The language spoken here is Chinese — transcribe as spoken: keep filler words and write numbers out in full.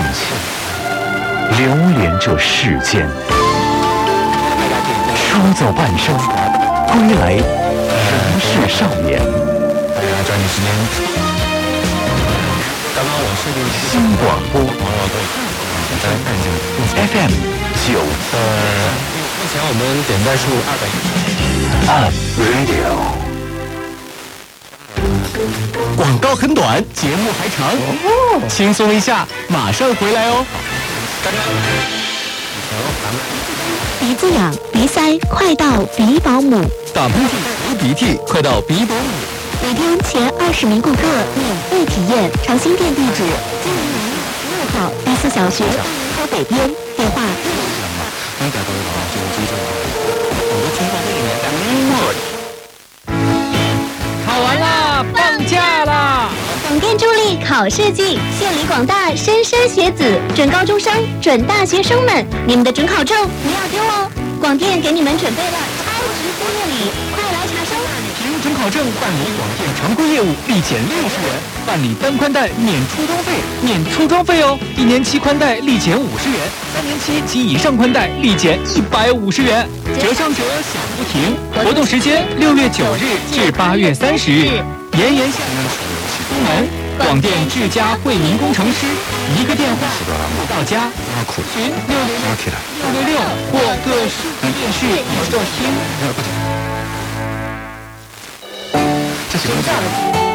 气，流连这世间。书走半生，归来仍是少年。 大家抓紧时间。刚刚我是新广播朋友都简单看一下 F M 九呃，目前我们点赞数二百一。 Up Radio。广告很短，节目还长，轻松一下，马上回来哦。 鼻子痒、鼻塞，快到鼻保姆； 打喷嚏、流鼻涕，快到鼻保姆。 每天前二十名顾客免费体验，长兴店地址：金陵南路六号第四小学河北边，电话。 刚才各位朋友就记住了，我都听过这里面的。 考完啦，放假啦！ 广电助力考试季，献礼广大莘莘学子、准高中生、准大学生们，你们的准考证不要丢哦！广电给你们准备了超值毕业礼，快来查收！ 凭准考证办理广电常规业务，立减六十元；办理单宽带免出装费，免出装费哦。一年期宽带立减五十元，三年期及以上宽带立减一百五十元。折上折，享不停。活动时间六月九日至八月三十日。炎炎夏出门，广电智家惠民工程师，一个电话到家。群六六六六六六或各数字电视一座厅。 这是